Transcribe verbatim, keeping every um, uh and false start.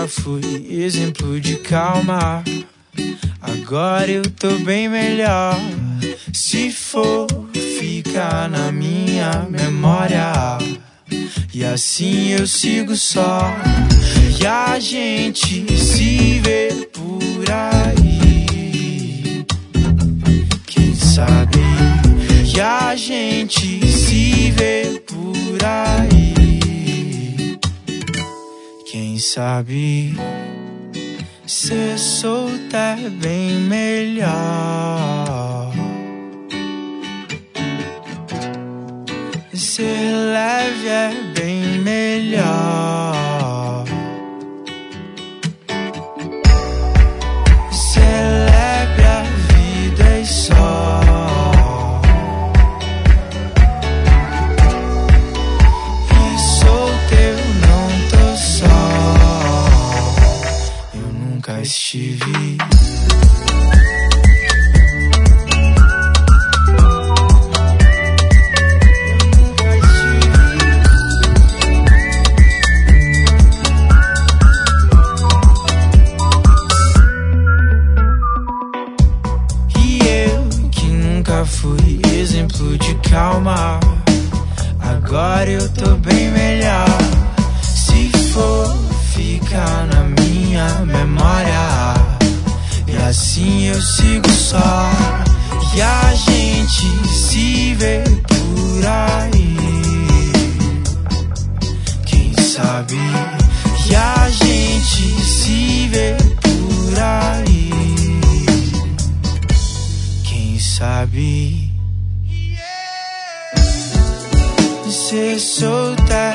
nunca fui exemplo de calma. Agora eu tô bem melhor. Se for ficar na minha memória, e assim eu sigo só. E a gente se vê por aí, quem sabe? E a gente se vê por aí, quem sabe? Ser solta é bem melhor. Ser leve é bem melhor. Celebre a vida e só. E solteiro não tô só. Eu nunca estive. Fui exemplo de calma. Agora eu tô bem melhor. Se for ficar na minha memória, e assim eu sigo só. E a gente se vê por aí, quem sabe? E a gente se vê por aí, quem sabe? Ser solta